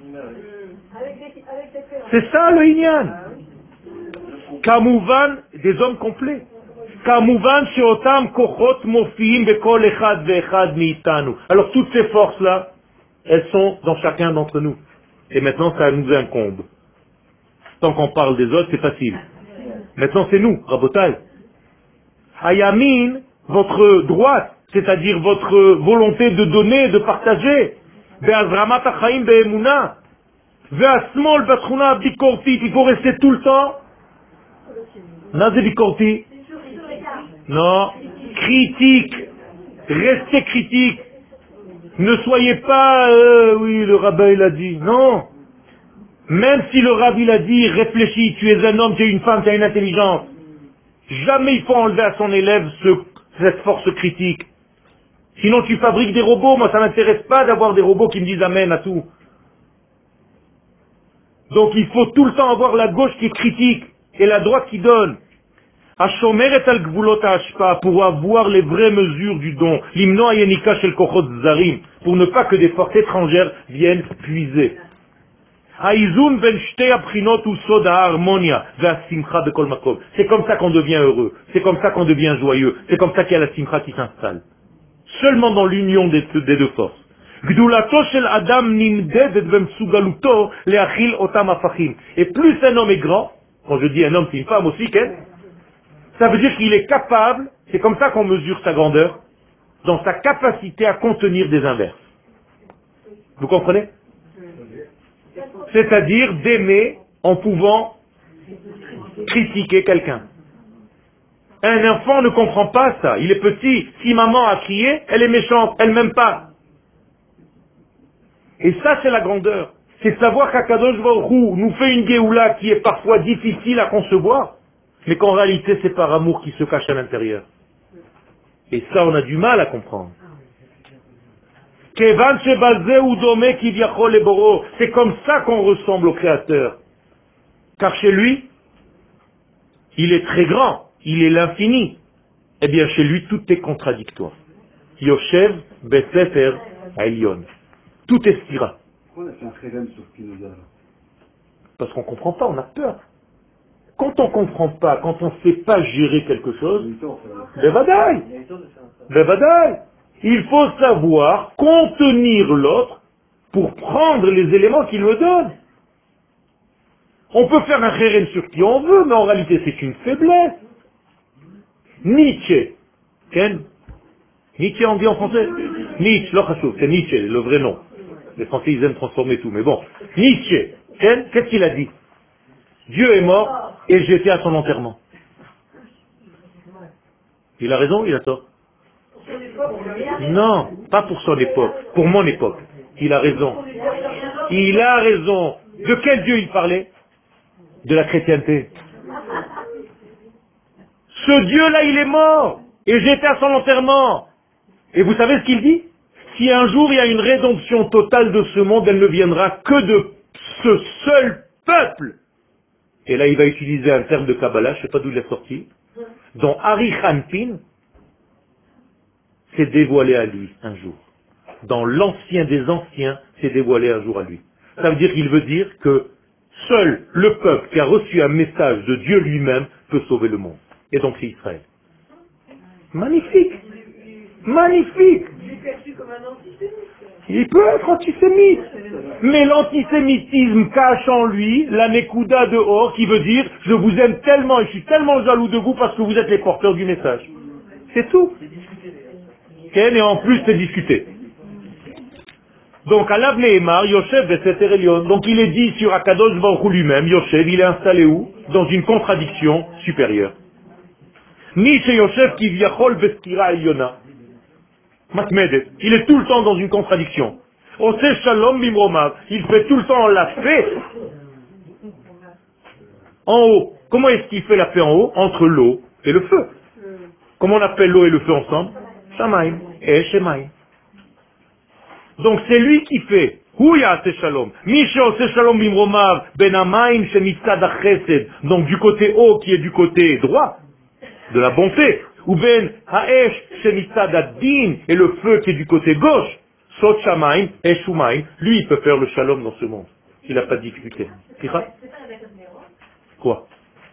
C'est ça le inyan. Kamouvan, des hommes complets. Kamouvan sheotam kochot mofiim bekol echad ve'echad mi'itanu. Alors toutes ces forces-là, elles sont dans chacun d'entre nous. Et maintenant, ça nous incombe. Tant qu'on parle des autres, c'est facile. Maintenant, c'est nous, Rabotai. Hayamin, votre droite, c'est-à-dire votre volonté de donner, de partager. Ve'azramat ha'chaim be'emuna. Ve'asmol b'tchuna bikortit. Il faut rester tout le temps. Nazé bikorti. Non. Critique. Restez critique. Ne soyez pas, oui, le rabbin il a dit. Non. Même si le rabbi l'a dit, réfléchis, tu es un homme, tu es une femme, tu as une intelligence. Jamais il faut enlever à son élève cette force critique. Sinon tu fabriques des robots, moi ça ne m'intéresse pas d'avoir des robots qui me disent amen à tout. Donc il faut tout le temps avoir la gauche qui est critique et la droite qui donne. Hashomer et al-gvulot ha'ashpa, pour avoir les vraies mesures du don. L'imno ayenika shel kochot zarim, pour ne pas que des forces étrangères viennent puiser. Haïzoun ben shte aprinot ou soda harmonia, va simcha bekol makom. C'est comme ça qu'on devient heureux, c'est comme ça qu'on devient joyeux, c'est comme ça qu'il y a la simcha qui s'installe. Seulement dans l'union des deux forces. Gdulato shel adam nimdedet bemsugaluto leachil otam afachim. Et plus un homme est grand, quand je dis un homme c'est une femme aussi, ça veut dire qu'il est capable, c'est comme ça qu'on mesure sa grandeur, dans sa capacité à contenir des inverses. Vous comprenez? C'est-à-dire d'aimer en pouvant critiquer quelqu'un. Un enfant ne comprend pas ça. Il est petit. Si maman a crié, elle est méchante. Elle m'aime pas. Et ça, c'est la grandeur. C'est savoir qu'Akadosh Baruch Hu nous fait une Géoula qui est parfois difficile à concevoir, mais qu'en réalité, c'est par amour qui se cache à l'intérieur. Et ça, on a du mal à comprendre. C'est comme ça qu'on ressemble au Créateur. Car chez lui, il est très grand, il est l'infini. Eh bien, chez lui, tout est contradictoire. Yoshev Besefer Aelion. Tout est spira. Pourquoi on a fait un chérem sur Spinoza? Parce qu'on ne comprend pas, on a peur. Quand on ne comprend pas, quand on ne sait pas gérer quelque chose, Bevadaï. Il faut savoir contenir l'autre pour prendre les éléments qu'il me donne. On peut faire un chérem sur qui on veut, mais en réalité c'est une faiblesse. Nietzsche. Nietzsche on dit en français? Nietzsche, c'est Nietzsche, le vrai nom. Les Français ils aiment transformer tout, mais bon. Nietzsche, qu'est-ce qu'il a dit? Dieu est mort et j'étais à son enterrement. Il a raison, il a tort. Non, pas pour son époque, pour mon époque. Il a raison. Il a raison. De quel Dieu il parlait? De la chrétienté. Ce Dieu-là, il est mort. Et j'étais à son enterrement. Et vous savez ce qu'il dit? Si un jour il y a une rédemption totale de ce monde, elle ne viendra que de ce seul peuple. Et là, il va utiliser un terme de Kabbalah, je ne sais pas d'où il est sorti, dont Ari Hanpin s'est dévoilé à lui un jour. Dans l'ancien des anciens, s'est dévoilé un jour à lui. Ça veut dire qu'il veut dire que seul le peuple qui a reçu un message de Dieu lui-même peut sauver le monde. Et donc c'est Israël. Magnifique! Magnifique! Il est perçu comme un antisémite. Il peut être antisémite. Mais l'antisémitisme cache en lui la Nekuda de Or qui veut dire je vous aime tellement et je suis tellement jaloux de vous parce que vous êtes les porteurs du message. C'est tout. Et en plus c'est discuté. Donc Alav Nehemar, Yoshev Beseter Elion. Donc il est dit sur Akadosh Baruch Hu lui-même, Yoshev, il est installé où? Dans une contradiction supérieure. Ni chez Yoshev qui viachol Beskira Eliona. Matmedet. Il est tout le temps dans une contradiction. Ose Shalom Bimromav. Il fait tout le temps la paix en haut. Comment est-ce qu'il fait la paix en haut? Entre l'eau et le feu. Comment on appelle l'eau et le feu ensemble? Shamaim et Shemaim. Donc c'est lui qui fait. Shalom. Shalom bimromav ben amaim shemitzad chesed. Donc du côté haut qui est du côté droit, de la bonté. Ou ben haesh shemitzad ad-din et le feu qui est du côté gauche. Sot shamaim et shumaim. Lui il peut faire le shalom dans ce monde. Il n'a pas de difficulté. C'est pas la bête de Néron. Quoi?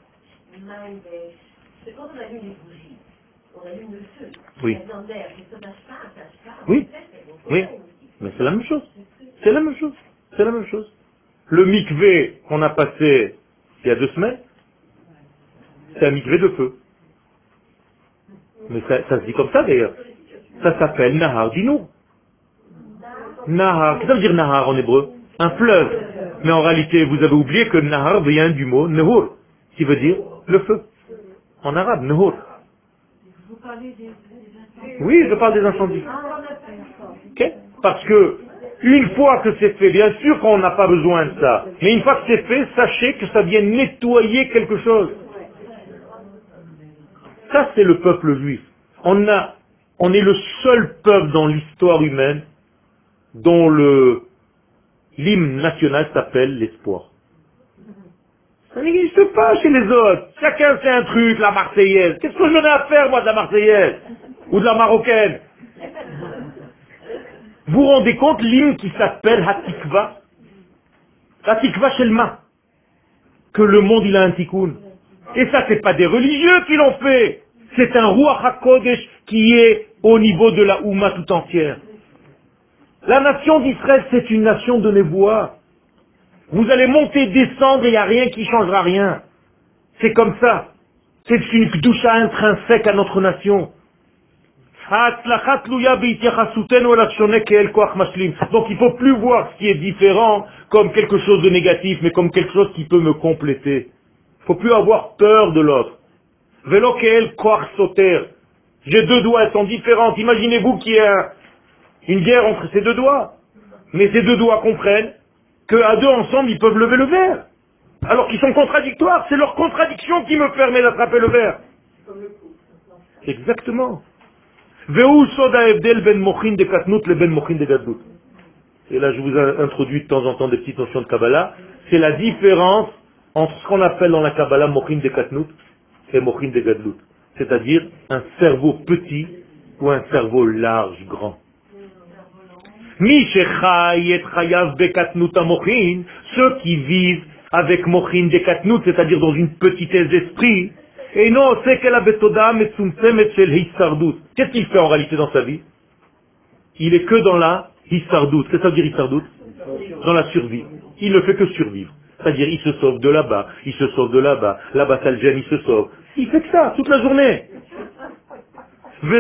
C'est quand on allume les bougies, on allume le feu. Oui. La viande d'air, c'est ça, ça. Oui. Oui. Mais c'est la même chose. C'est la même chose. C'est la même chose. Le mikvé qu'on a passé il y a 2 semaines, c'est un mikvé de feu. Mais ça se dit comme ça d'ailleurs. Ça s'appelle Nahar Dinour. Nahar. Qu'est-ce que ça veut dire Nahar en hébreu? Un fleuve. Mais en réalité, vous avez oublié que Nahar vient du mot Nehur, qui veut dire le feu. En arabe, Nehur. Vous parlez des Oui, je parle des incendies. Okay? Parce que, une fois que c'est fait, bien sûr qu'on n'a pas besoin de ça, mais une fois que c'est fait, sachez que ça vient nettoyer quelque chose. Ça, c'est le peuple juif. On est le seul peuple dans l'histoire humaine dont l'hymne national s'appelle l'espoir. Ça n'existe pas chez les autres. Chacun fait un truc, la Marseillaise. Qu'est-ce que j'en ai à faire, moi, de la Marseillaise? Ou de la Marocaine? Vous vous rendez compte l'hymne qui s'appelle Hatikva? Hatikva Shelma. Que le monde il a un tikkun. Et ça c'est pas des religieux qui l'ont fait. C'est un Ruach HaKodesh qui est au niveau de la Oumma tout entière. La nation d'Israël c'est une nation de Névoa. Vous allez monter, descendre et il n'y a rien qui changera rien. C'est comme ça. C'est une kdusha intrinsèque à notre nation. Donc il ne faut plus voir ce qui est différent comme quelque chose de négatif, mais comme quelque chose qui peut me compléter. Il ne faut plus avoir peur de l'autre. J'ai 2 doigts, elles sont différentes. Imaginez-vous qu'il y a une guerre entre ces 2 doigts. Mais ces 2 doigts comprennent qu'à 2 ensemble, ils peuvent lever le verre. Alors qu'ils sont contradictoires. C'est leur contradiction qui me permet d'attraper le verre. Exactement. Et là, je vous introduis de temps en temps des petites notions de Kabbalah. C'est la différence entre ce qu'on appelle dans la Kabbalah Mochin de Katnout et Mochin de Gadlut. C'est-à-dire un cerveau petit ou un cerveau large, grand. Ceux qui vivent avec Mochin de Katnout, c'est-à-dire dans une petitesse d'esprit, et non, c'est qu'elle a qu'est-ce qu'il fait en réalité dans sa vie? Il est que dans la hissardout. Qu'est-ce que ça veut dire hissardout? Dans la survie. Il ne fait que survivre. C'est-à-dire, il se sauve de là-bas, il se sauve de là-bas, là-bas ça le gêne, il se sauve. Il fait que ça, toute la journée. Il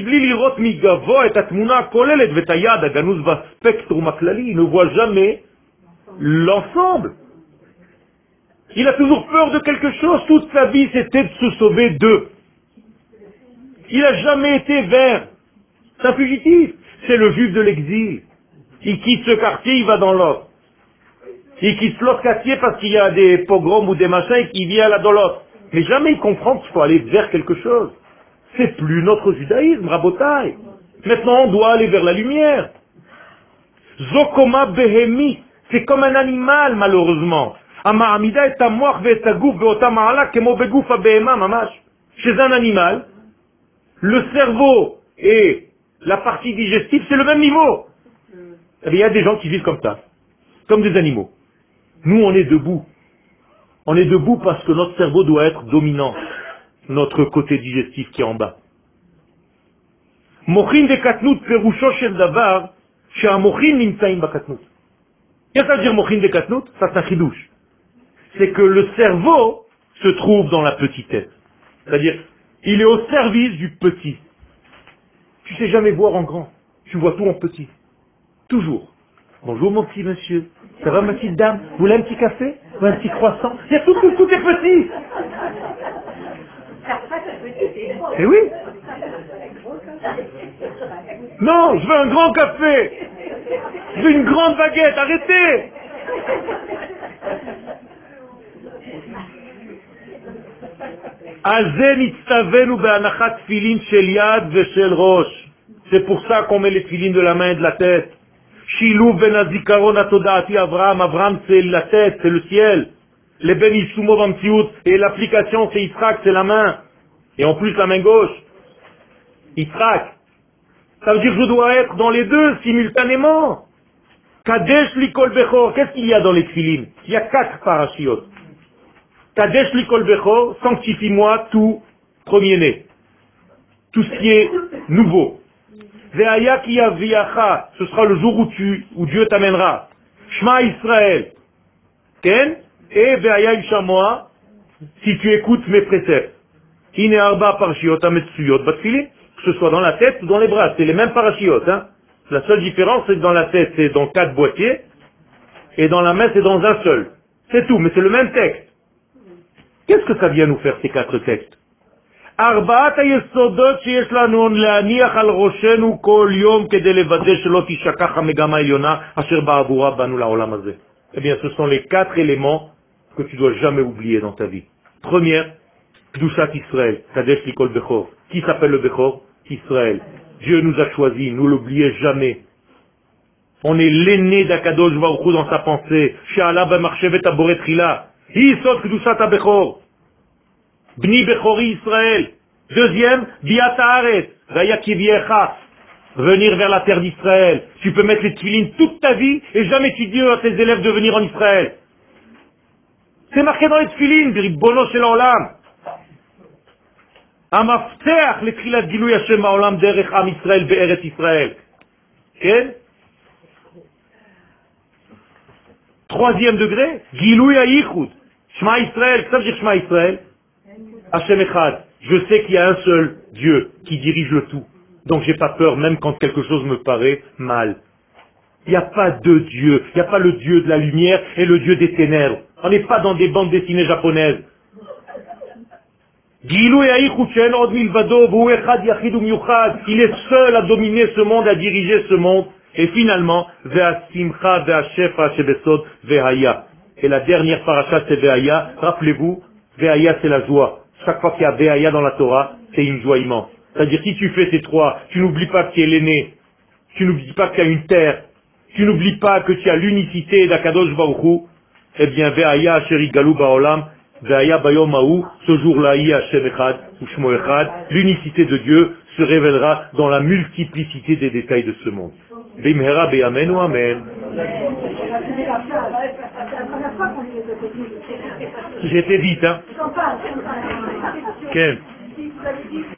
ne voit jamais l'ensemble. Il a toujours peur de quelque chose. Toute sa vie, c'était de se sauver d'eux. Il n'a jamais été vers. C'est un fugitif. C'est le juif de l'exil. Il quitte ce quartier, il va dans l'autre. Il quitte l'autre quartier parce qu'il y a des pogroms ou des machins et qu'il vient là dans l'autre. Mais jamais il comprend qu'il faut aller vers quelque chose. C'est plus notre judaïsme, rabotaï. Maintenant, on doit aller vers la lumière. Zokoma behemi, c'est comme un animal, malheureusement. Ama'amida et amoach ve et agouf be'ota ma'ala kemo begouf ha'behema mamash. Chez un animal, le cerveau et la partie digestive, c'est le même niveau. Eh bien, il y a des gens qui vivent comme ça, comme des animaux. Nous, on est debout. On est debout parce que notre cerveau doit être dominant, notre côté digestif qui est en bas. Mochin de katnout perusho shel davar, she'amochin nimtzaim bakatnout. Qu'est-ce que ça veut dire mochin de katnout? Ça, c'est un chidouche. C'est que le cerveau se trouve dans la petite tête. C'est-à-dire, il est au service du petit. Tu sais jamais voir en grand. Tu vois tout en petit. Toujours. Bonjour mon petit monsieur. Ça va ma petite dame? Vous voulez un petit café? Ou un petit croissant? Il y a tout est petit. Eh oui. Non, je veux un grand café. Je veux une grande baguette. Arrêtez. C'est pour ça qu'on met les tefilines de la main et de la tête. Shilou ben azikaron atodati Abraham. Abraham c'est la tête, c'est le ciel. Les ben isumo bamtiout. Et l'application c'est Yitzhak, c'est la main. Et en plus la main gauche. Yitzhak. Ça veut dire que je dois être dans les deux simultanément. Kadesh likol bechor. Qu'est-ce qu'il y a dans les tefilines? Il y a 4 parashiot. Kadesh likol bechor, sanctifie-moi tout premier-né. Tout ce qui est nouveau. Ve'aya ki yaviacha, ce sera le jour où Dieu t'amènera. Shema Israël. Ken? Et ve'aya yishamoa, si tu écoutes mes préceptes. Ine arba parashiot ametsuyot batfilin. Que ce soit dans la tête ou dans les bras. C'est les mêmes parashiot, hein. La seule différence, c'est que dans la tête, c'est dans 4 boîtiers. Et dans la main, c'est dans un seul. C'est tout, mais c'est le même texte. Qu'est-ce que ça vient nous faire, ces 4 textes? Arbaat hayesodot sheyesh lanu le'aniach al roshenu kol yom kedei levadeh shelo tishakach hamegama elyona asher ba'avura banu la'olam hazeh. Eh bien, ce sont les 4 éléments que tu dois jamais oublier dans ta vie. Première, Kedushat Israël, Kadesh Likol Bechor. Qui s'appelle le Bechor? Israël. Dieu nous a choisis, nous l'oubliez jamais. On est l'aîné d'Akadosh Baruch Hu dans sa pensée. She'ala b'marchevet aboret chila. Hi sot Kedushat HaBechor. Bni Bechori Israël. Deuxième, Biat Haaretz. Vaya kiviecha. Venir vers la terre d'Israël. Tu peux mettre les tefilines toute ta vie et jamais tu dis à tes élèves de venir en Israël. C'est marqué dans les tefilines, Ribono shel Olam. המפתח לתחילת גילוי השם העולם דרך עם ישראל בארץ ישראל. כן? Troisième degré, גילוי הייחוד. Shema Israël, ça veut dire Shema Israël? Hashem Echad. Je sais qu'il y a un seul Dieu qui dirige le tout. Donc j'ai pas peur même quand quelque chose me paraît mal. Il n'y a pas deux dieux. Il n'y a pas le Dieu de la lumière et le Dieu des ténèbres. On n'est pas dans des bandes dessinées japonaises. Il est seul à dominer ce monde, à diriger ce monde. Et finalement, et la dernière paracha c'est Ve'aya. Rappelez-vous, Ve'aya c'est la joie. Chaque fois qu'il y a Ve'aya dans la Torah, c'est une joie immense. C'est-à-dire si tu fais ces 3, tu n'oublies pas qu'il y a l'aîné, tu n'oublies pas qu'il y a une terre, tu n'oublies pas que tu as l'unicité d'Akadosh Baruch Hu, eh bien Ve'aya Sheri Galou Ba'olam, Ve'aya Bayom Ha'u, ce jour-là, Hashem Echad, ou Shmo Echad, l'unicité de Dieu se révélera dans la multiplicité des détails de ce monde. Bimhera Be'amen ou Amen. J'étais vite, hein? Quel?